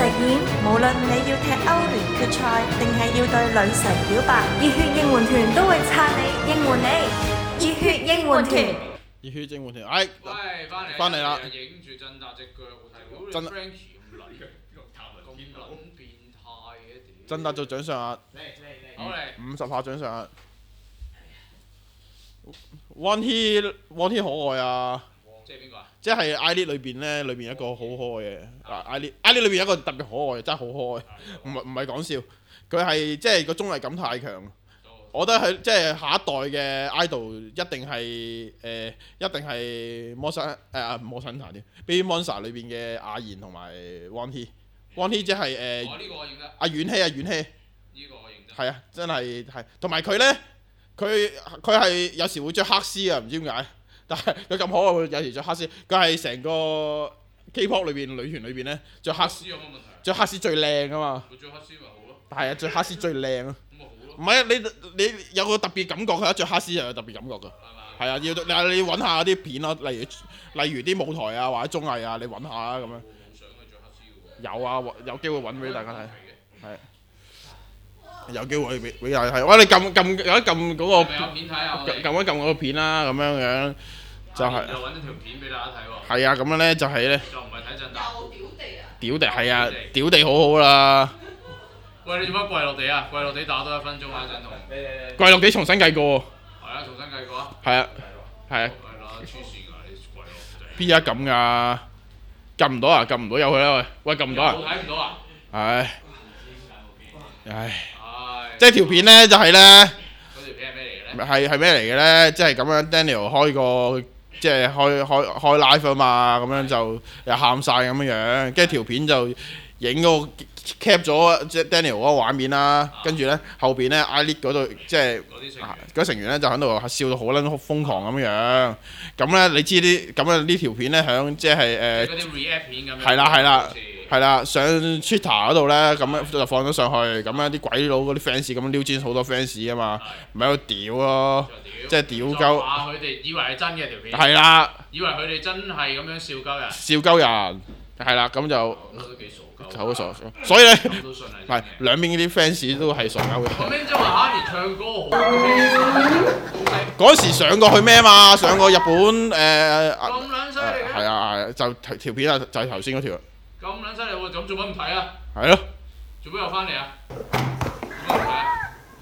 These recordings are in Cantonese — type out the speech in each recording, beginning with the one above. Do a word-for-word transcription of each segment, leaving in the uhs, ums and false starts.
演，無論你要踢歐聯決賽，定係要對女神表白，熱血應援團都會撐你，應援你。熱血應援團。 熱血應援團，哎， 喂，翻嚟翻嚟啦！ 影住震達隻腳，我睇真到 Frankie 咁撚嘅，咁撚變態嘅屌！ 真達做掌上壓， 嚟嚟嚟，好嚟！ 五十下掌上壓。One He One He 可愛啊！ 即係邊個啊？ 即係 I League 裏邊咧，裏邊一個好可愛嘅。嗱 I League I League 裏邊有一個特別可愛，真係好可愛，唔係唔係講笑。佢係即係個綜藝感太強。我覺得係即係下一代嘅 idol 一定係誒、呃，一定係魔神誒魔神壇啲 Baby Monster 裏邊嘅阿妍同埋 One He。One He 即係誒。 我呢個我認得。 阿婉希啊，婉希。 呢個我認得。係啊，真係係，同埋佢咧，佢佢係有時會着黑絲啊，唔知點解。但係佢咁可愛，會有時着黑絲。佢係成個 K-pop 裏邊女團裏邊咧，着黑絲。 有乜問題？ 着黑絲最靚啊嘛。 佢着黑絲咪好咯。 係啊，着黑絲最靚啊。 咁咪好咯。 唔係啊，你你有個特別感覺，佢一着黑絲就有特別感覺㗎。係啊，要你你揾下啲片咯，例如例如啲舞台啊或者綜藝啊，你揾下啊咁樣。 冇想佢着黑絲㗎喎。 有啊，有機會揾俾大家睇。係。有機會俾俾大家睇。喂，你撳撳有得撳嗰個。 有片睇啊！ 撳撳一撳嗰個片啦，咁樣樣就係。 又揾咗條片俾大家睇喎。 係啊，咁樣咧就係咧。 就唔係睇震達。又屌地啊！ 屌地係啊，屌地好好啦。 喂，你做乜跪落地啊？跪落地打多一分鐘啊！陣同。 跪落地重新計過喎。 係啊，重新計過啊。 係啊。係啊。 係啦，黐線㗎！你跪落地。 邊有咁㗎？撳唔到啊！撳唔到有佢啦喂！喂，撳唔到啊！ 睇唔到啊！ 唉。唉。 即係條片咧，就係咧。 嗰條片係咩嚟嘅咧？ 係係咩嚟嘅咧？即係咁樣 Daniel 開個即係開開開 live 啊嘛，咁樣就又喊晒咁樣樣，跟住條片就影嗰個 cap 咗即係 Daniel 嗰個畫面啦，跟住咧後邊咧 I League 嗰度即係嗰成員咧就喺度笑到好撚瘋狂咁樣，咁咧你知啲咁樣呢條片咧響即係誒。 嗰啲 react 片咁樣。 係啦係啦。係啦，上 Twitter 嗰度咧，咁樣就放咗上去，咁樣啲鬼佬嗰啲 fans 咁樣撩尖好多 fans 啊嘛，咪喺度屌咯，即係屌鳩。 話佢哋以為係真嘅條片。 係啦。 以為佢哋真係咁樣笑鳩人。 笑鳩人，係啦，咁就。 都幾傻鳩。 好傻，所以咧， 都信係兩邊啲 fans 都係傻鳩嘅。 嗰邊即係話哈連唱歌好。 嗰時上過去咩嘛？上過日本誒。 咁撚犀利嘅。 係啊係，就條片啊，就係頭先嗰條。 咁撚犀利喎！咁做乜唔睇啊？ 係咯。 做咩又翻嚟啊？做乜唔睇啊？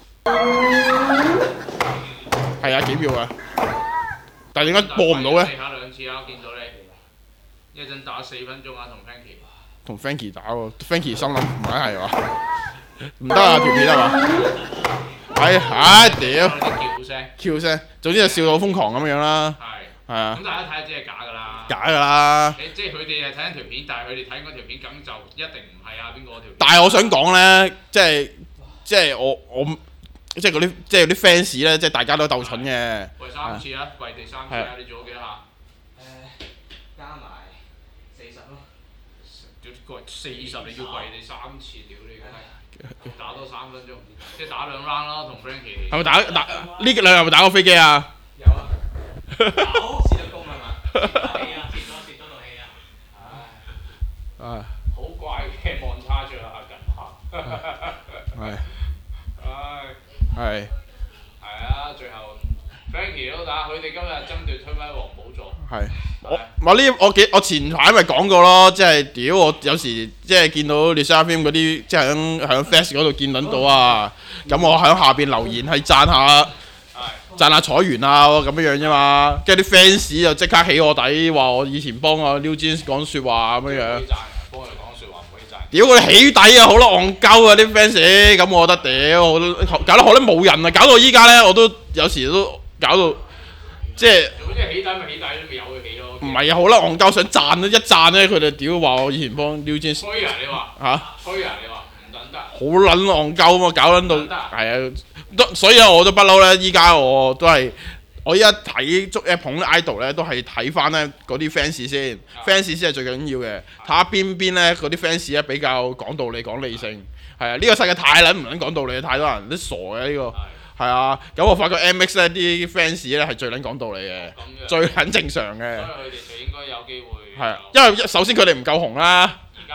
係啊，幾秒啊！但係點解播唔到咧？ 地下兩次啊！見到你一陣打四分鐘啊，同 Frankie。 同 Frankie 打喎 ，Frankie 心諗唔係係嘛？唔得啊條片係嘛？係唉屌！ 叫聲。 叫聲，總之就笑到瘋狂咁樣啦。 係。 係啊。 咁大家睇下，只係假㗎啦。 假㗎啦！ 即係佢哋係睇緊條片，但係佢哋睇嗰條片咁就一定唔係啊邊個條片。 但係我想講咧，即係即係我我即係嗰啲即係啲 fans 咧，即係大家都鬥蠢嘅。 跪三次啊！跪地三次啊！你做咗幾多下？ 誒，加埋四十咯。 屌跪四十，你要跪地三次，屌你個閪！打多三分鐘，即係打兩 round 咯，同 Frankie。 係咪打打呢兩日係咪打過飛機啊？ 有啊。有試咗工係嘛？切咗氣啊！切咗切咗套氣啊！唉。 唉。 好怪嘅望差咗啊！近下。 係。 唉。 係。 係啊！最後 Frankie 都打，佢哋今日爭奪推翻王寶座。 係。我我呢我幾我前排咪講過咯，即係屌我有時即係見到 Lisa Film 嗰啲，即係響響 Fast 嗰度見撚到啊！咁我喺下邊留言係讚下。讚下彩源啊咁樣樣啫嘛，跟住啲 fans 就即刻起我底，話我以前幫阿 Liu Jin 講説話咁樣樣。 幫佢講説話唔可以讚。 屌佢起底啊，好撚戇鳩啊啲 fans，咁我覺得屌，我都搞得好撚冇人啊，搞到依家咧我都有時都搞到即係。 總之起底咪起底咯，咪由佢起咯。 唔係啊，好撚戇鳩，想讚咧，一讚咧佢就屌話我以前幫 Liu Jin。 吹啊！你話嚇？ 吹啊！你話唔等得。 好撚戇鳩啊嘛，搞撚到係啊。所以咧，我都不嬲咧。依家我都係，我依家睇捉一捧 idol 咧，都係睇翻咧嗰啲 fans 先 ，fans 先係最緊要嘅。睇下邊邊咧嗰啲 fans 咧比較講道理、講理性。係啊，呢個世界太撚唔撚講道理，太多人都傻嘅呢個。係啊，咁我發覺 M X 咧啲 fans 咧係最撚講道理嘅，最撚正常嘅。 所以佢哋就應該有機會。 係啊，因為首先佢哋唔夠紅啦。 而家佢夠紅。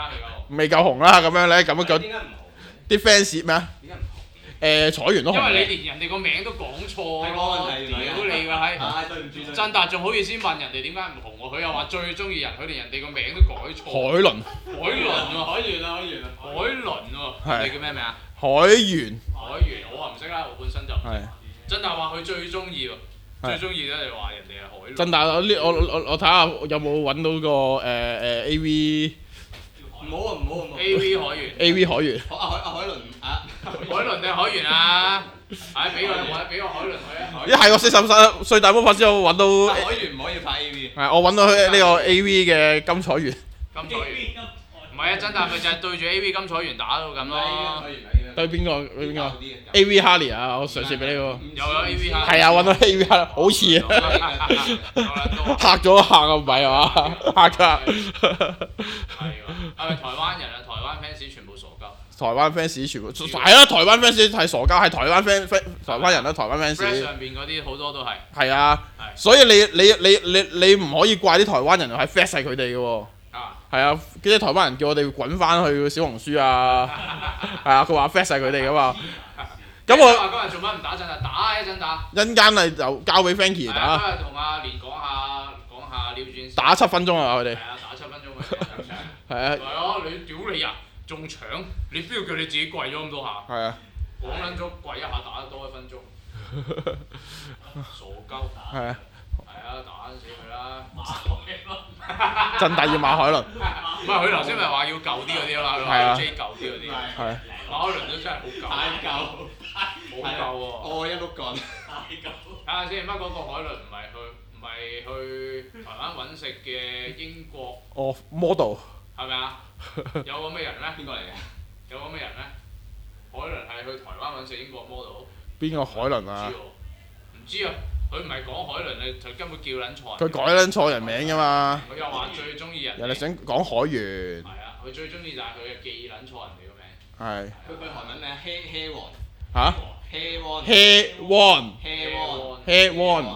未夠紅啦，咁樣咧，咁樣咁點解唔紅？ 啲 fans 咩啊？ 點解唔紅？ 誒彩源都紅因為嘅， 你連人哋個名都講錯係個咯， 問題屌你個閪！ 唉，對唔住對唔住。 振達仲好意思問人哋點解唔紅喎？佢又話最中意人，佢連人哋個名都改錯。 海倫， 海倫喎， 海源啊，海源啊。 海倫喎， 係你叫咩名啊？ 海源海源，我話唔識啦，我本身就唔識。 係振達話佢最中意喎， 係最中意咧就話人哋係海倫。 真但我呢我我我睇下有冇揾到個誒誒 A V 唔好啊唔好啊唔好。 A V 海源 A V 海源， 阿海阿海倫啊， 海倫定海源啊？唉，俾個我俾個海倫佢啊！海一係我四十三歲大魔法師，我揾到海源唔可以拍 A V。 係我揾到佢呢個 A V 嘅金彩源， 金彩源。唔係啊，振達咪就係對住 A V 金彩源打到咁咯。 對邊個對邊個 A V Harley 啊？我上次俾呢個又有 A V 嚇。 係啊，揾到 A V Harley 好似啊，嚇咗一下個米係嘛？嚇㗎， 係喎，係咪台灣人啊？台灣 fans 全部傻鳩。 台灣 fans 全部係啊，台灣 fans 係傻膠，係台灣 fans fans 台灣人啦，台灣 Flash fans 上邊嗰啲好多都係。 係啊， 係所以你你你你你唔可以怪啲台灣人係 flash 係佢哋嘅喎。 啊！ 係啊，啲台灣人叫我哋滾翻去小紅書啊，係啊，佢話 flash 晒佢哋噶嘛。咁我話今日做乜唔打陣啊？打一陣打。 一陣間係就交俾 Frankie 打， 今日同阿連講下講下撩轉。 打七分鐘啊！佢哋係啊，打七分鐘嘅。 係啊係啊，你屌你啊！仲搶？你邊度叫你自己跪咗咁多下？ 係啊講撚咗跪一下打得多一分鐘。傻鳩。 係啊， 係啊，打死佢啦！ 真大要馬海倫， 唔係佢頭先咪話要舊啲嗰啲啦，佢話要 J 舊啲嗰啲。 係馬海倫都真係好舊。 太舊， 好舊喎。 我一碌幹。 睇下先，乜嗰個海倫唔係去唔係去台灣揾食嘅英國哦 model 係咪啊？有咁嘅人咩？ 邊個嚟嘅？ 有咁嘅人咩？海倫係去台灣揾食英國 model？ 邊個海倫啊？ 唔知啊，佢唔係講海倫，你佢根本叫撚錯。 佢改撚錯人名㗎嘛， 佢又話最中意人。 人哋想講海源， 係啊，佢最中意就係佢嘅記撚錯人哋個名。 係佢佢韓文名係 He He Won。 嚇 He Won。 He Won He Won。 He Won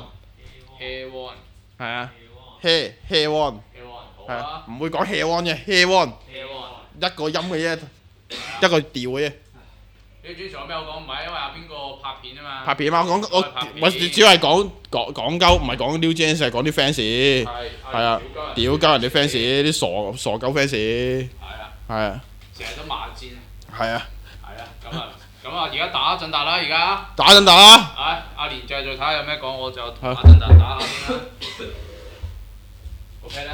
He Won。 係啊 He He Won He Won 好係啊啊，。 唔會講 He Won 嘅 He Won He Won。 一個音嘅啫，一個調嘅啫。 你主仲有咩好講？唔係因為阿邊個拍片啊嘛。 拍片嘛，我講我拍片我主要係講講講鳩，唔係講 New Jeans，係講啲 fans。 係係啊，屌鳩人哋 fans，啲傻傻鳩 fans。 係啊， 係啊， 成日都罵戰。 係啊， 係啊，咁啊，咁啊，而家打陣達啦，而家。 打陣打啦。 唉，阿連繼續睇下有咩講，我就同阿陣達打下先啦。OK 咧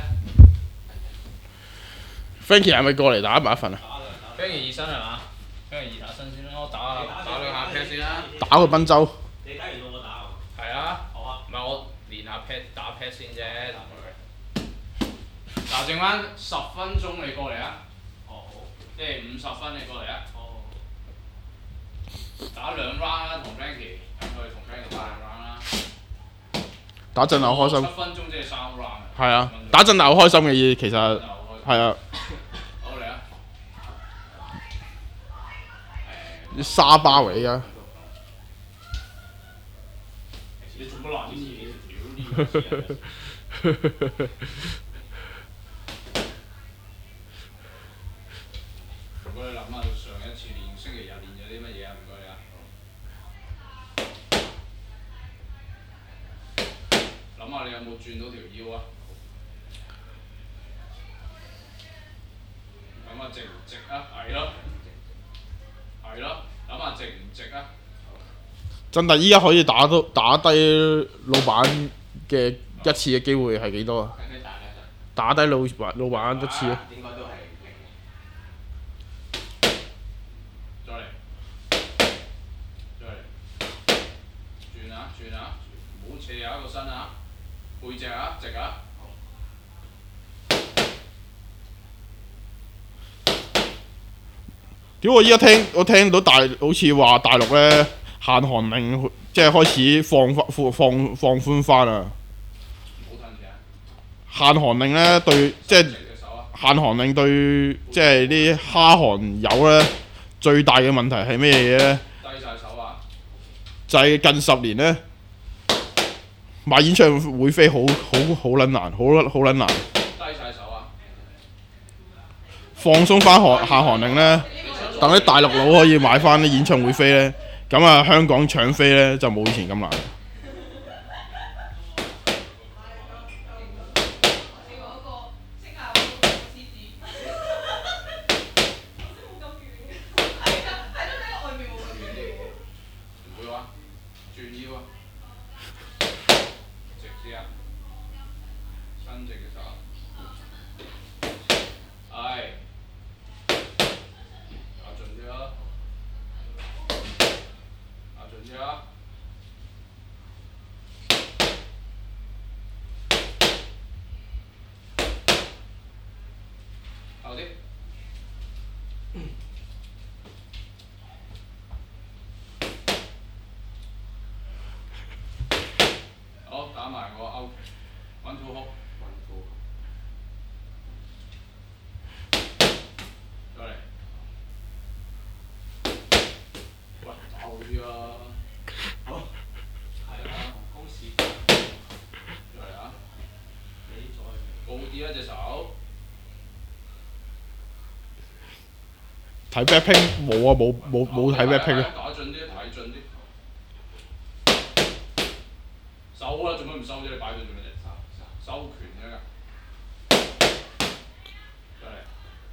Frankie 係咪過嚟打埋一份啊？ ，Frankie 熱身係嘛？Frankie 熱下身先啦，我打下打兩下 pad 先啦。 打個賓州。 你睇完到我打喎。 係啊。 好啊。 唔係我練下 pad 打 pad 先啫，同佢。嗱，剩翻十分鐘你過嚟啊！ 哦好。 即係五十分你過嚟啊！ 哦。 打兩 round 啦，同 Frankie，等佢同 Frankie 打兩 round 啦。 打陣好開心。 七分鐘即係三 round。 係啊，打陣好開心嘅嘢，其實係啊。 好嚟啊！ 啲沙包嚟㗎。 你做乜爛啲嘢？屌呢個人！唔該你諗下上一次練星期日練咗啲乜嘢啊？唔該你啊！諗下你有冇轉到條腰啊？諗下值唔值啊？係咯，係咯，諗下值唔值啊？ 真係依家可以打到打低老闆嘅一次嘅機會係幾多啊？打低老闆老闆一次啊！ 應該都係零。 再嚟，再嚟，轉啊轉啊，唔好斜啊個身啊，背脊啊直啊。 屌！我依家聽我聽到大好似話大陸咧限韓令，即係開始放翻放放放寬翻啊！ 唔好褪嘅。 限韓令咧對即係隻手啊！ 限韓令對即係啲蝦韓友咧最大嘅問題係咩嘢咧？ 低晒手啊！ 就係近十年咧買演唱會飛好好好撚難，好好撚難。 低晒手啊！ 放鬆翻寒下寒令咧，等啲大陸佬可以買翻啲演唱會飛咧，咁啊香港搶飛咧就冇以前咁難。 唔會話轉腰啊，直啲啊，伸直嘅手，係，打盡啲啦，打盡啲啦。後啲。好，打埋個勾拳，one two hook，再嚟，喂，打好啲啦， 好，係啊，公事。 再嚟啊， 你再高啲啦隻手， 睇 back 拼冇啊，冇冇冇睇 back 拼啊！ 打盡啲，睇盡啲。收啦，做乜唔收啫？你擺到做咩啫？收拳啫㗎。再嚟，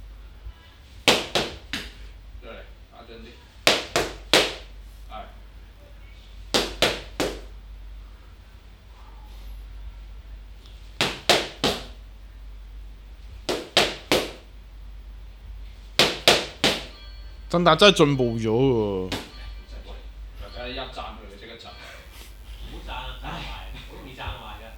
再嚟，打盡啲。係。 真達真係進步咗喎。 大家一讚佢，佢即刻讚。 唔好讚啊！讚壞，好容易讚壞㗎。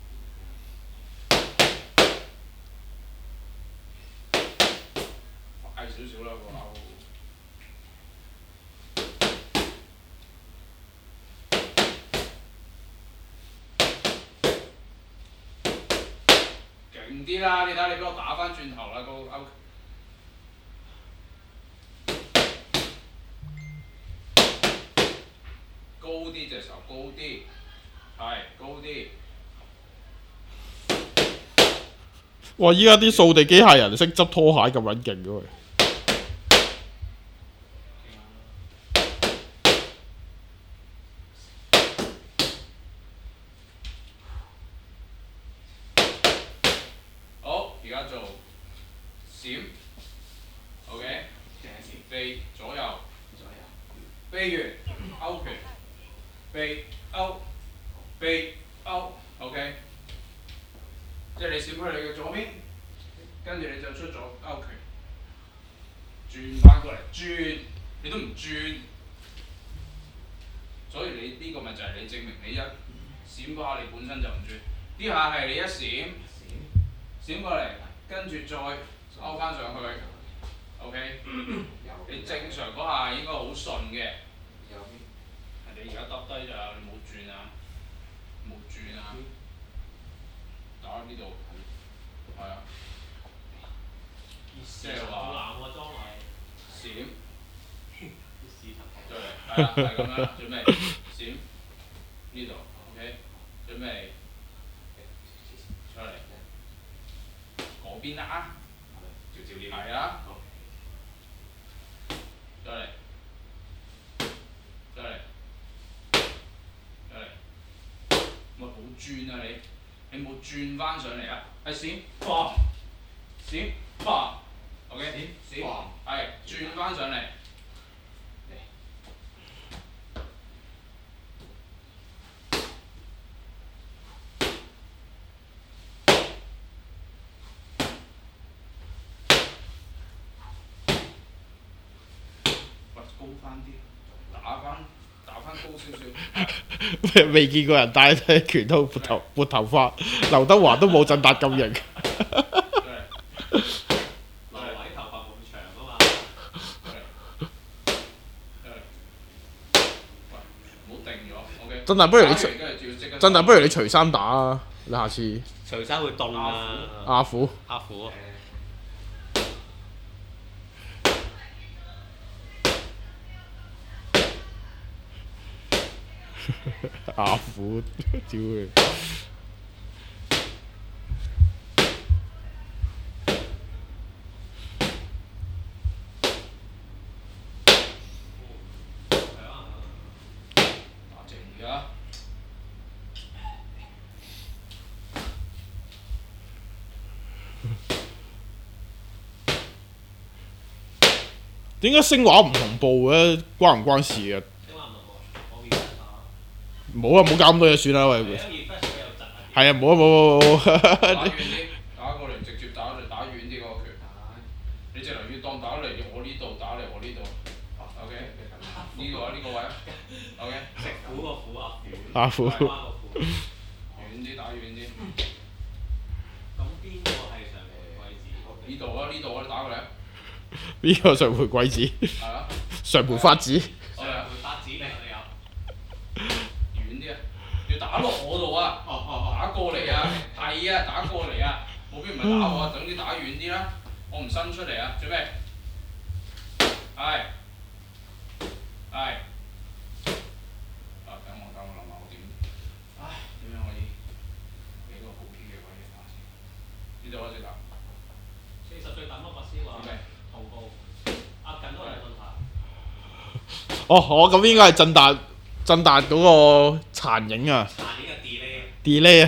快少少啦個勾。勁啲啦！你睇你俾我打翻轉頭啦個勾。高啲隻手，高啲，係高啲。 哇！依家啲掃地機械人識執拖鞋咁撚勁嘅喎。 好，而家做閃 ，OK，飛左右， 左右。 飛完勾拳，飛勾，飛勾 ，OK，即係你閃去你嘅左邊，跟住你就出咗勾拳，轉翻過嚟，轉，你都唔轉，所以你呢個咪就係你證明你一閃嗰下你本身就唔轉，呢下係你一閃，閃過嚟，跟住再勾翻上去 ，OK，你正常嗰下應該好順嘅。你而家耷低咋，你冇轉啊，冇轉啊，打喺呢度，係啊，即係話冷喎，裝嚟。 閃， 要試頭。 再嚟，係啦，係咁樣，準備閃，呢度 ，OK，準備出嚟，嗰邊啦，照照呢，係啊，再嚟，再嚟。再嚟，咪冇轉啊你，你冇轉翻上嚟啊！係閃，砰，閃，砰 ，OK，閃，閃，係轉翻上嚟。喂，高翻啲，打翻。打翻高少少。 未見過人戴拳套撥頭撥頭髮，劉德華都冇振達咁型。 劉偉頭髮冇咁長啊嘛。 唔好定咗 ，OK。 振達不如你除，振達不如你除衫打啊！你下次。 除衫會凍啊。 阿虎。 阿虎。 阿虎，屌佢！ 有啊。 點解聲畫唔同步嘅？關唔關事嘅？ 聲畫唔同步，我 refresh 下。 冇啊，冇搞咁多嘢算啦，喂。 係啊，refresh 佢又窒啊。 係啊，冇啊冇冇冇。 打遠啲，打過嚟直接打嚟，打遠啲嗰個拳。你直頭要當打嚟我呢度，打嚟我呢度。OK。呢個啊，呢個位啊。OK。 食苦個苦啊， 啊苦。 關個苦。 遠啲，打遠啲。 咁邊個係上回位置？ 呢度啊，呢度啊，打過嚟啊。 呢個上回貴子。 係啊。 上盤發子。 上回發子嚟，我哋有。 遠啲啊！要打落我度啊！ 哦哦打過嚟啊！係啊，打過嚟啊！冇必唔係打我啊，總之打遠啲啦。我唔伸出嚟啊！準備。係。係。啊！等我等我諗下我點，唉點樣可以俾個好啲嘅位你打先？呢度開始打。 四十歲等乜法師話準備。 同步。壓緊都係問題。 哦，我咁應該係震達震達嗰個殘影啊。 殘影嘅 delay。 delay 啊！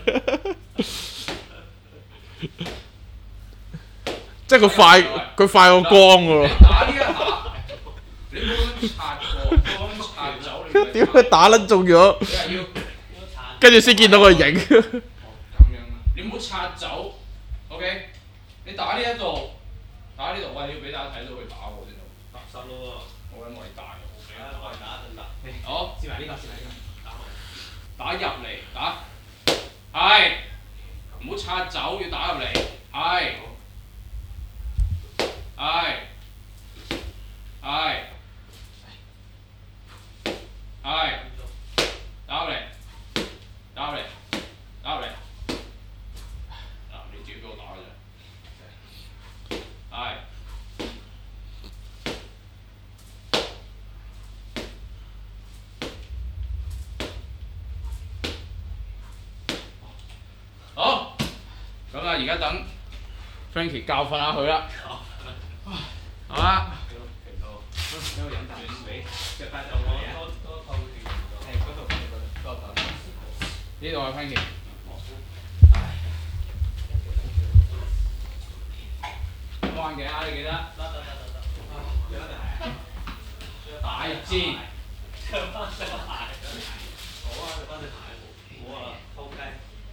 即係佢快，佢快過光㗎喎。 你打呢一下，你冇咁樣擦過，冇咁樣擦走你。 點解打撚中咗？ 你係要。 跟住先見到個影。 咁樣啊！你唔好擦走 ，OK？你打呢一度，打呢度，喂，你要俾大家睇到佢打喎先到。 踏實咯喎。 好撚偉大喎！ 係啊，我係打陣得。 好， 試埋呢個，試埋呢個。打埋。 打入嚟，打。係。唔好擦走，要打入嚟。係。係。係。係。打入嚟。打入嚟。打入嚟。嗱，你自己俾我打嘅啫。係。好。咁啊，而家等 Frankie 教訓下佢啦。好啦。 停到。有個飲啖水。隻快就我多多透電。係嗰度嗰度嗰度。 呢度係 Frankie。冇眼鏡啊！你記得。 得得得得得。有得係。 大戰。 着翻對鞋。好啊，着翻對鞋。好啊，偷雞。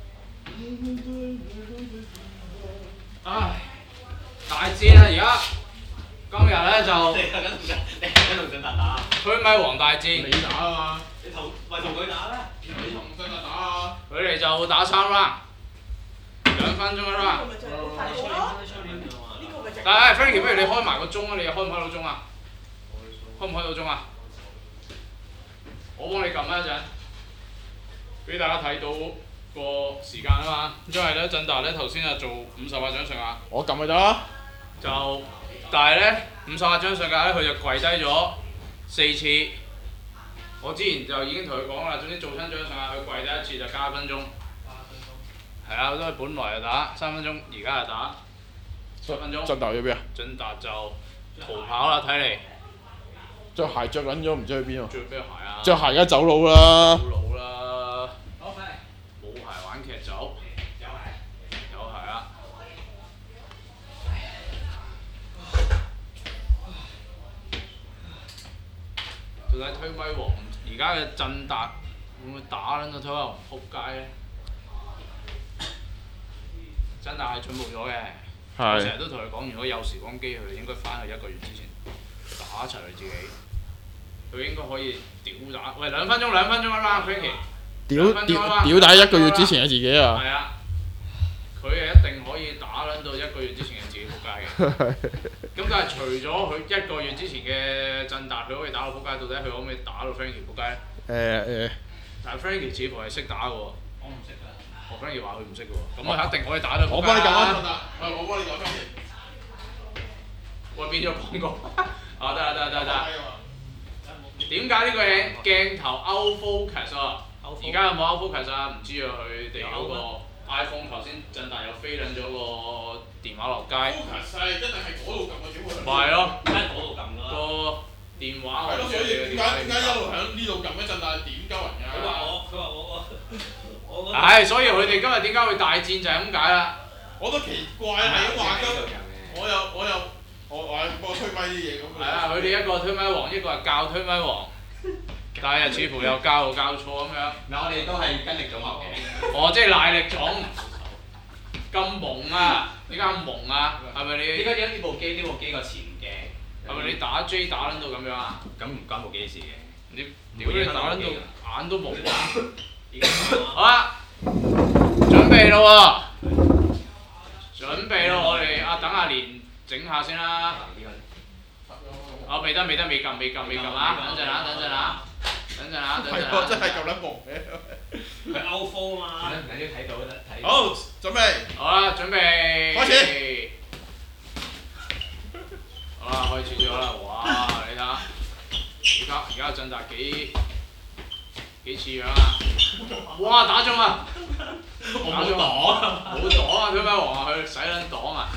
唉，大戰啊！而家今日咧就你係跟同你係跟同進達打。 推米王大戰。 你打啊嘛！ 你同咪同佢打啦。 你同進達打啊！ 佢哋就打三 round，兩分鐘一 round。 咪就係好睇咯。呢個咪就係。 但係 Frankie，不如你開埋個鐘啊！你開唔開到鐘啊？開唔開到鐘啊？我幫你撳一陣，俾大家睇到個時間啊嘛。因為咧，振達咧頭先啊做五十下掌上壓。 我撳咪得啦。 就，但係咧五十下掌上壓咧，佢就跪低咗四次。我之前就已經同佢講啦，總之做親掌上壓，佢跪低一次就加一分鐘。 加分鐘。 係啊，都係本來就打三分鐘，而家就打七分鐘。 進達去邊啊？ 進達就逃跑啦，睇嚟。 着鞋着緊咗，唔知去邊喎。 着咩鞋啊？ 着鞋而家走佬啦。 走佬啦！ 好，翻嚟。 冇鞋玩劇走。 有鞋。 有鞋啊！到底推米王而家嘅進達會唔會打撚到推米王撲街咧？進達係進步咗嘅。我成日都同佢講，如果有時光機，佢應該翻去一個月之前打齊佢自己。佢應該可以屌打，喂兩分鐘兩分鐘啊 Frankie。 屌屌屌打一個月之前嘅自己啊！ 係啊，佢係一定可以打撚到一個月之前嘅自己撲街嘅。咁但係除咗佢一個月之前嘅進達，佢可以打到撲街，到底佢可唔可以打到 Frankie 撲街咧？ 誒誒。 但係 Frankie 似乎係識打嘅喎。 我唔識㗎。 我 Frankie 話佢唔識嘅喎，咁我一定可以打到撲街。 我幫你撳啊！進達，係我幫你撳 Frankie。 喂，變咗廣告。啊得啦得啦得啦。點解呢個鏡鏡頭 out focus 啊？而家有冇 out focus 啊？唔知啊，佢哋嗰個 iPhone 頭先進達又飛撚咗個電話落街。 focus 係一定係嗰度撳嘅，點會係？ 咪係咯， 梗係嗰度撳㗎啦。 個電話係咯，所以點解點解一路喺呢度撳一陣，但係點鳩人㗎？ 佢唉，所以佢哋今日點解會大戰就係咁解啦。 我都奇怪係咁話咁，我又我又我我幫我推咪啲嘢咁。 係啊，佢哋一個推咪王，一個係教推咪王，但係又似乎又教又教錯咁樣。 嗱，我哋都係跟力總學嘅。 哦，即係賴力總咁蒙啊？點解咁蒙啊？係咪你？ 應該因呢部機呢部機個前鏡。 係咪你打 J 打撚到咁樣啊？ 咁唔關部機事嘅。 你屌你打撚到眼都蒙啊！ 而家好啦，準備咯喎，準備咯，我哋啊等阿蓮整下先啦。啊未得未得未撳未撳未撳啊！等陣啊等陣啊等陣啊等陣啊！ 係喎，真係咁撚忙嘅。 佢歐科啊嘛。等啲睇到得睇。 好，準備。 好啦，準備。 開始。 好啦，開始咗啦！哇，你睇下，而家而家振達幾幾似樣啊！哇，打中啊！ 我冇擋啊！ 冇擋啊！推咪王啊，佢使撚擋啊！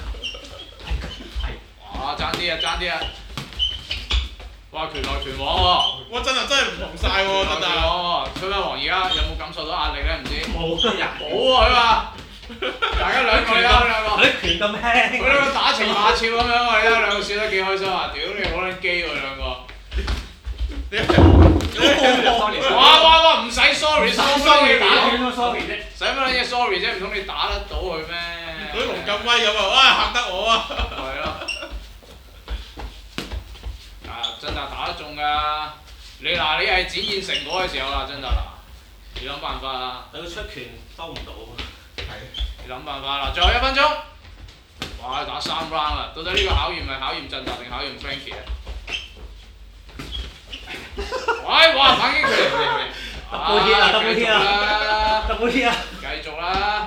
哇，爭啲啊，爭啲啊！哇，拳來拳往喎！ 哇，真係真係唔同晒喎，真係。 哦，推咪王而家有冇感受到壓力咧？唔知。 冇人。 冇喎，佢話。大家兩個啦，兩個。 佢啲拳咁輕。 佢兩個打情罵俏咁樣喎，你睇兩個笑得幾開心啊！屌你好撚機喎兩個。哇哇哇！唔使 sorry，使乜撚嘢打？ 點樣 sorry 啫？ 使乜撚嘢 sorry 啫？唔通你打得到佢咩？ 嗰啲龍咁威咁啊！哇，嚇得我啊！ 係咯。啊，振達打得中㗎！你嗱，你係展現成果嘅時候啦，振達嗱，你諗辦法啊！ 佢出拳收唔到。係。 你諗辦法啦！最後一分鐘。哇！打三 round 啦，到底呢個考驗係考驗振達定考驗 Frankie 啊？喂！哇！反擊佢 ！double hit 啊！double hit 啊！double hit 啊！ 繼續啦！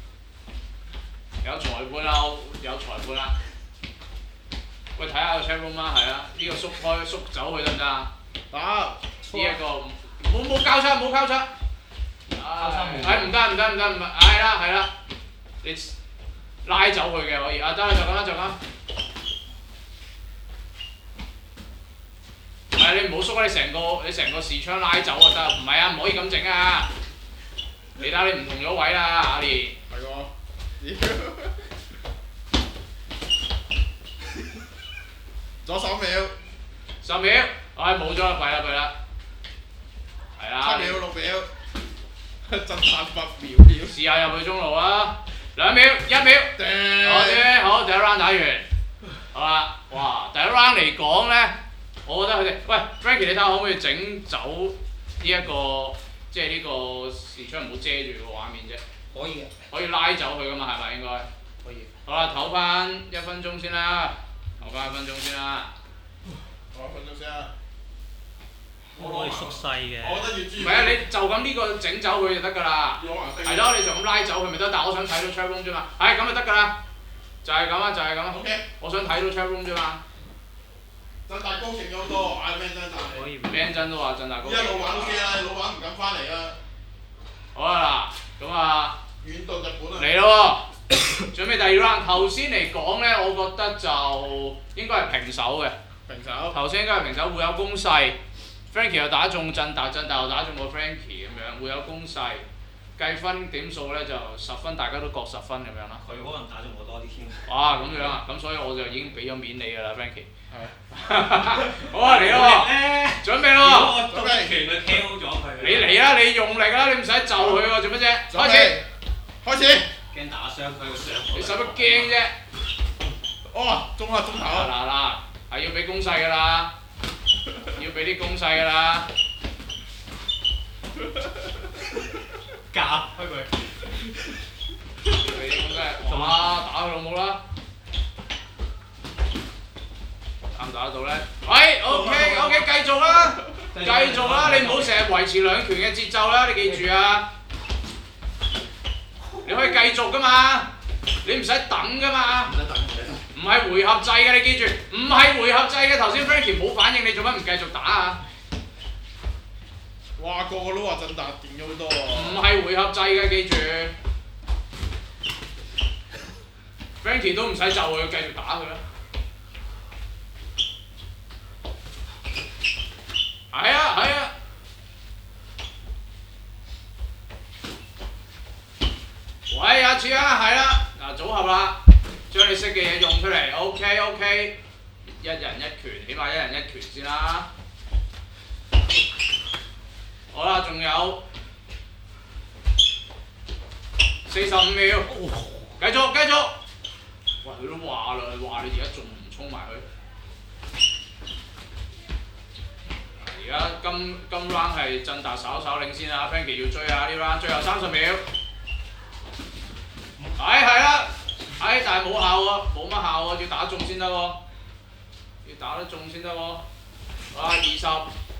有裁判啦，有裁判啦。喂，睇下個 chat room 啦，係啊，呢個縮開縮走佢得唔得啊？ 打。 呢一個冇冇交叉冇交叉。係唔得唔得唔得唔得，係啦係啦，你拉走佢嘅可以，啊得啦就咁啦就咁啦。係你唔好縮啊！你成個你成個視窗拉走就得，唔係啊唔可以咁整啊！你睇下你唔同咗位啦，阿蓮。 係喎。左手秒。 十秒，唉冇咗啦，弊啦弊啦。係啦。 七秒六秒。震撼八秒秒。 試下入去中路啊！兩秒一秒。 掟。 好啲，好第一 round 打完。好啦，哇！第一 round 嚟講咧。我覺得佢哋，喂 Frankie 你睇下可唔可以整走呢一個，即係呢個視窗唔好遮住個畫面啫。 可以嘅。 可以拉走佢噶嘛？係咪應該？ 可以。 好啦，唞翻一分鐘先啦，唞翻一分鐘先啦。 唞一分鐘先啦。 我可以縮細嘅。 我覺得要注意。 唔係啊，你就咁呢個整走佢就得㗎啦。係咯，你就咁拉走佢咪得，但係我想睇到 chat room 啫嘛。係咁就得㗎啦，就係咁啊，就係咁啊。 OK。我想睇到 chat room 啫嘛。 振達高興咗好多，嗌咩振達？ 可以。 咩真都話振達高興。 依家老闆都驚啦，老闆唔敢翻嚟啦。 好啊嗱，咁啊。 遠到日本啊！ 嚟咯喎，準備第二 round。頭先嚟講咧，我覺得就應該係平手嘅。 平手。 頭先應該係平手，會有攻勢。Frankie 又打中振達，振達又打中個 Frankie 咁樣，會有攻勢。計分點數咧就十分，大家都各十分咁樣啦。 佢可能打中我多啲添。 哇，咁樣啊，咁所以我就已經俾咗面你㗎啦 ，Frankie。 係。 好啊，嚟咯喎！準備咯喎！ 準備。拳佢 K O 咗佢。 你嚟啦！你用力啦！你唔使就佢喎，做乜啫？開始。 開始。 驚打傷佢個傷。 你使乜驚啫？ 哦，中啦中頭。 嗱嗱，係要俾攻勢㗎啦，要俾啲攻勢㗎啦。 夾開佢。 俾啲攻勢，哇！打佢老母啦！打唔打得到咧？喂 ，OK OK， 繼續啦，繼續啦！你唔好成日維持兩拳嘅節奏啦，你記住啊！你可以繼續㗎嘛，你唔使等㗎嘛。唔使等，唔使等。唔係回合制嘅，你記住，唔係回合制嘅。頭先 Frankie 冇反應，你做乜唔繼續打啊？ 哇！個個都話振達勁咗好多喎。 唔係回合制嘅，記住。Frankie 都唔使就佢，繼續打佢啦。係啊係啊。 喂，阿柱啊，係啦，嗱組合啦，將你識嘅嘢用出嚟 ，OK OK， 一人一拳，起碼一人一拳先啦。好啦，仲有四十五秒，繼續繼續。喂，佢都話啦，話你而家仲唔衝埋去？而家今今 round 係振達稍稍領先啊 ，Frankie 要追啊呢 round，最後三十秒。係係啦，係但係冇效喎，冇乜效喎，要打中先得喎，要打得中先得喎。哇，二十。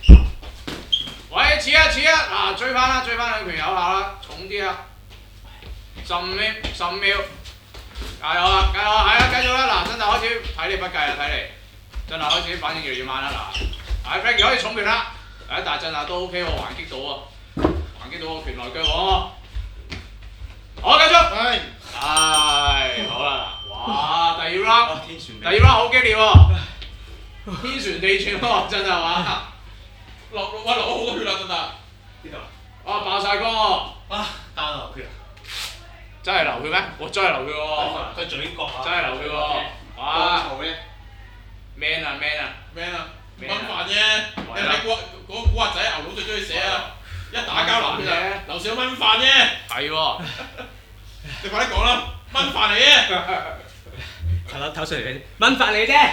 喂，似啊似啊，嗱追翻啦，追翻兩拳有效啦，重啲啊！十五秒，十五秒，加油啊，加油啊，係啦，繼續啦，嗱，真係開始睇你不計啦，睇嚟，真係開始反應越嚟越慢啦，嗱，係 Frankie 可以重拳啦，誒，但係真係都 OK 喎，還擊到喎，還擊到個拳來腳往喎，好，繼續，係，係，好啦，哇，第二 round， 第二 round 好激烈喎，天旋地轉喎，真係嘛？落落哇流咗好多血啦，真係！邊度？哇爆晒光喎！ 啊，單流血啊！ 真係流血咩？我真係流血喎！ 佢嘴角啊！ 真係流血喎！哇！man 啊 man 啊 man 啊！ 燜飯啫，你睇古嗰古惑仔牛佬最中意寫啊！一打交流血啊，流少燜飯啫。係喎，你快啲講啦，燜飯嚟啫。 頭頭上嚟，燜飯嚟啫。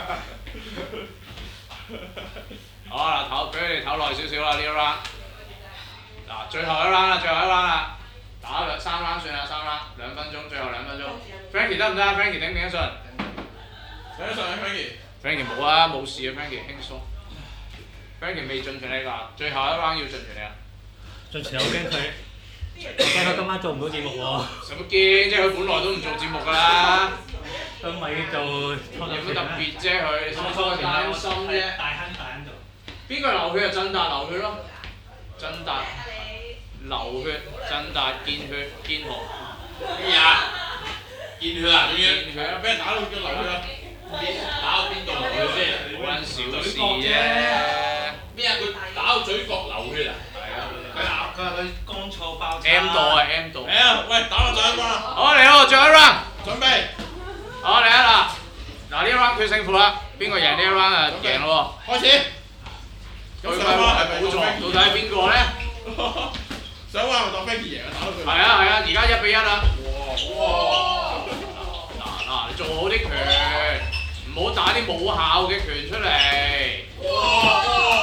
好啦，唞俾你哋唞耐少少啦呢一 round。嗱，最後一 round 啦，最後一 round 啦，打兩三 round 算啦，三 round 兩分鐘，最後兩分鐘。Frankie 得唔得啊 ？Frankie 頂唔頂得順？ 頂得順啊 Frankie。 Frankie 冇啊，冇事啊 Frankie 輕鬆。Frankie 未盡全力㗎，最後一 round 要盡全力啊！ 盡全力，我驚佢，我驚佢今晚做唔到節目喎。 使乜驚啫？佢本來都唔做節目㗎啦。 佢咪做拖有乜特別啫？佢使乜咁擔心啫？ 大坑大坑做。 邊個流血啊？振達流血咯，振達流血，振達見血見紅。 咩啊？見血啊？仲要見血啊！ 俾人打到叫流血啊！打到邊度流血先？ 好撚小事啫。 咩啊？佢打到嘴角流血啊？係啊！ 佢話佢話佢乾燥爆炸。 M 度啊 M 度。 係啊！喂，打落最後一關啦！ 好嚟咯，最後一 round。 準備。 好嚟啊嗱！嗱呢一 round 決勝負啦，邊個贏呢一 round 啊贏咯喎！開始。 對方係寶座，到底係邊個咧？ 想話咪當 Frankie 贏啊！打到佢。 係啊係啊，而家一比一啦。 哇！ 嗱嗱，你做好啲拳，唔好打啲冇效嘅拳出嚟。 哇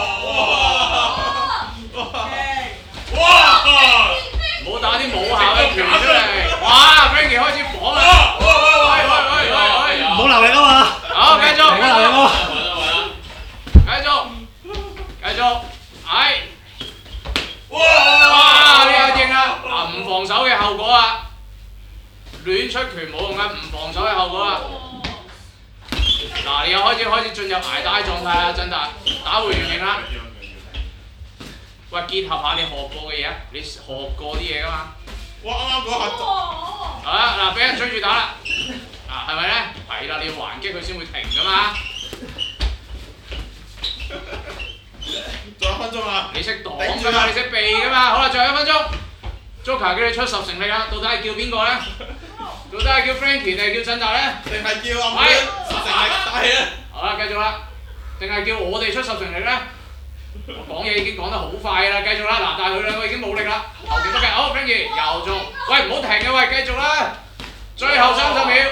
哇！ 唔好打啲冇效嘅拳出嚟。哇 ！Frankie 開始晃啦。喂喂喂喂喂！ 唔好流力啊嘛！ 好，繼續。 唔好流力啊！ 繼續。繼續，係，哇！呢個應啦，嗱唔防守嘅後果啊，亂出拳冇用啊，唔防守嘅後果啊。嗱，你又開始開始進入捱打狀態啦，振達，打回原形啦。喂，結合下你學過嘅嘢啊，你學過啲嘢㗎嘛。 哇！啱啱嗰下。 好啦，嗱，俾人追住打啦，嗱係咪咧？係啦，你要還擊佢先會停㗎嘛。 仲有一分鐘啊！ 你識擋㗎嘛？你識避㗎嘛？好啦，最後一分鐘 ，Joker 叫你出十成力啦，到底係叫邊個咧？到底係叫 Frankie 定係叫振達咧？ 定係叫阿妹十成力打氣咧？ 好啦，繼續啦，定係叫我哋出十成力咧？我講嘢已經講得好快啦，繼續啦，嗱，但係佢兩個已經冇力啦，後勁不計，好 Frankie 又中，喂唔好停嘅喂，繼續啦，最後三十秒，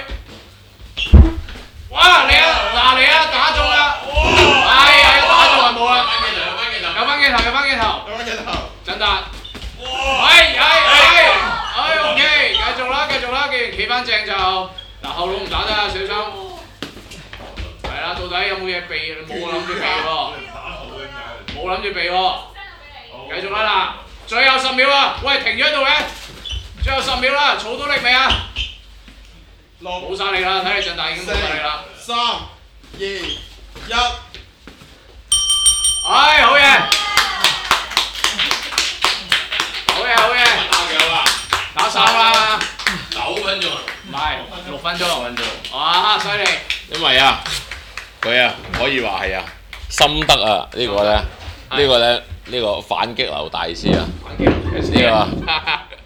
哇嚟啊，嗱嚟啊，打中啦，係係打中就冇啦。有翻鏡頭，有翻鏡頭， 有翻鏡頭， 振達，係係係，唉 OK，繼續啦，繼續啦，既然企翻正就，嗱後腦唔打得啊，小心。係啦，到底有冇嘢避？你冇諗住避喎，冇諗住避喎，繼續啦嗱，最後十秒啊，喂停咗喺度嘅，最後十秒啦，儲到力未啊？冇晒力啦，睇嚟振達已經冇晒力啦。 三、二、一。 唉，好嘢！好嘢，好嘢！ 打幾多啊？ 打三啦。 九分鐘。 唔係，六分鐘。六分鐘。哇，犀利！ 因為啊，佢啊可以話係啊心得啊呢個咧，呢個咧呢個反擊流大師啊，呢個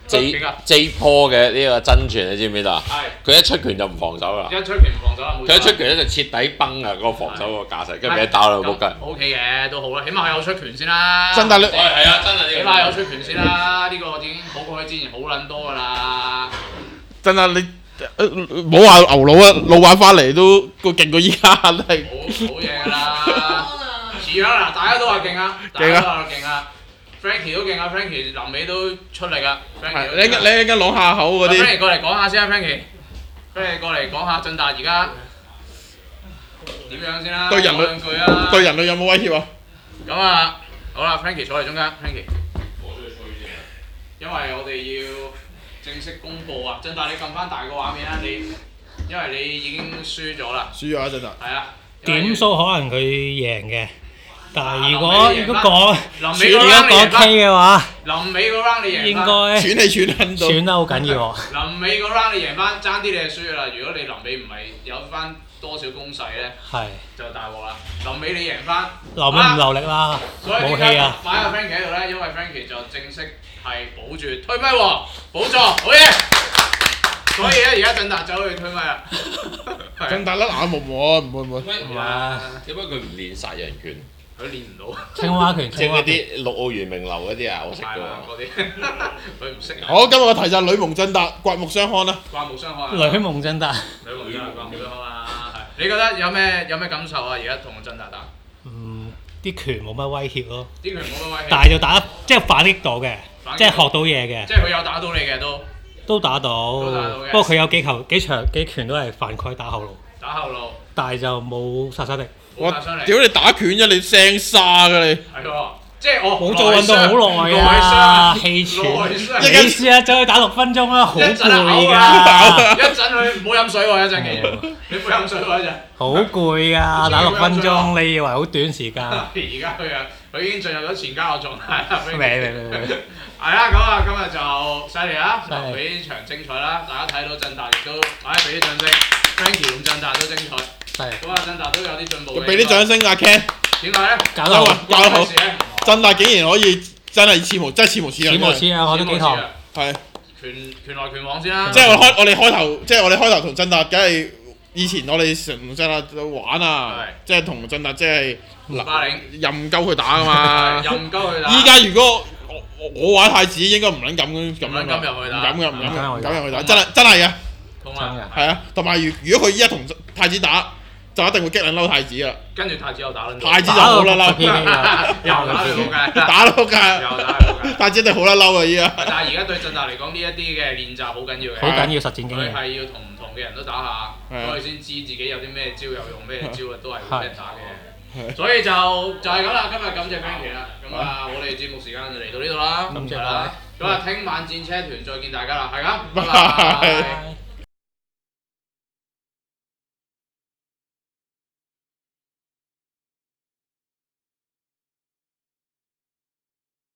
J 勁啊 J 坡嘅呢個真傳，你知唔知道？ 係佢一出拳就唔防守啦。 一出拳唔防守啦，冇錯佢一出拳咧就徹底崩啊！嗰個防守個架勢，跟住俾佢打到仆街。 O K 嘅，都好啦，起碼佢有出拳先啦。 真大你係啊，真係起碼有出拳先啦，呢個已經好過佢之前好撚多㗎啦。 真係你冇話牛佬啊，老闆翻嚟都個勁過依家都係。 好好嘢㗎啦，似樣啦，大家都話勁啊，大家都話勁啊 ，Frankie 都勁啊 ，Frankie 臨尾都出力啊 ，Frankie 係你你一陣間攞下口嗰啲。 Frankie 過嚟講下先啊 ，Frankie，Frankie 過嚟講下振達而家點樣先啦， 對人講兩句啊。 對人類有冇威脅啊？ 咁啊，好啦 ，Frankie 坐喺中間 ，Frankie，因為我哋要正式公佈啊，振達你撳翻大個畫面啦，你因為你已經輸咗啦， 輸咗一陣啊！ 係啊。因為點數可能佢贏嘅，但係如果如果講臨尾嗰如果 round 你贏講 K 翻， 嘅話， 臨尾嗰 round 你贏應翻， 該喘氣喘撚到。 選得好緊要喎。 臨尾嗰 round 你贏翻，爭啲你就輸啦。如果你臨尾唔係有翻多少攻勢咧， 係就大鑊啦。臨尾你贏翻， 留咩唔留力啦， 所以冇氣啊！ 點解擺阿 Frankie 喺度咧？因為 Frankie 就正式係保住推咪喎，寶座好嘢。所以咧，而家振達走去推咪啦。 真大甩眼木喎，唔會唔會。 唔係，點解佢唔練殺人拳？ 佢練唔到。 青蛙拳， 即係嗰青蛙拳， 啲六澳元名流嗰啲啊，我識係啦， 㗎嗰啲佢唔識啊。 好，今日個題就係女蒙振達，刮目相看啦。 刮目相看啊！ 女夢真得。 女蒙真係刮目相看啊！係。你覺得有咩有咩感受啊？而家同振達打， 嗯，啲拳冇乜威脅咯， 啲拳冇乜威脅。 但係就打得即係反擊到嘅， 反擊即係學到嘢嘅， 即係佢有打到你嘅都都打到。 都打到嘅不過佢有幾球幾場幾拳都係犯規打後路， 打後路， 但係就冇殺傷力。 我冇打上嚟。 屌你打拳啫，你聲沙㗎你。 係喎，即係我冇做運動好耐啊，氣喘。 內傷。 你試下走去打六分鐘啦，好一陣攰嘔㗎， 啊！一陣佢唔好飲水喎，一陣嘅，你唔好飲水喎一陣。 好攰㗎，打六分鐘，你以為好短時間？ 而家佢啊，佢已經進入咗前交嘅狀態啦。 未未未未。 係啦，咁啊，今日就犀利啦， 犀利留俾場精彩啦！大家睇到振達亦都，大家俾啲掌聲 ，Frankie 同振達都精彩。 係。 咁啊，振達都有啲進步嘅。 俾啲掌聲阿 Ken， 點解咧？ 搞得好， 搞得好咩事咧振達竟然可以真係似模，真係似模似樣。 似模似樣，我都幾堂。 係。 拳拳來拳往先啦。 即係我開我哋開頭，即係我哋開頭同振達，梗係以前我哋同振達玩啊，即係同振達即係霸凌任鳩佢打噶嘛。 任鳩佢打。 依家如果我我玩太子，應該唔撚咁咁樣唔撚敢入去打唔敢嘅，唔敢嘅，唔敢入去打， 同埋真係真係嘅， 同埋係啊。同埋如如果佢依家同太子打，就一定會激撚嬲太子啊！ 跟住太子又打撚到。 太子就好撚嬲， 又打到仆街。 打到仆街， 又打到仆街。 太子一定好撚嬲啊！依家。 但係而家對振達嚟講，呢一啲嘅練習好緊要嘅。 好緊要實戰經佢驗。 係要同唔同嘅人都打下， 係啊咁佢先知自己有啲咩招有用，咩招啊都係會俾人打嘅。 係所以就就係咁啦，今日感謝 Frankie 啦，咁啊我哋節目時間就嚟到呢度啦， 感謝係啦，咁啊聽晚戰車團再見大家啦，係咁，拜拜拜拜。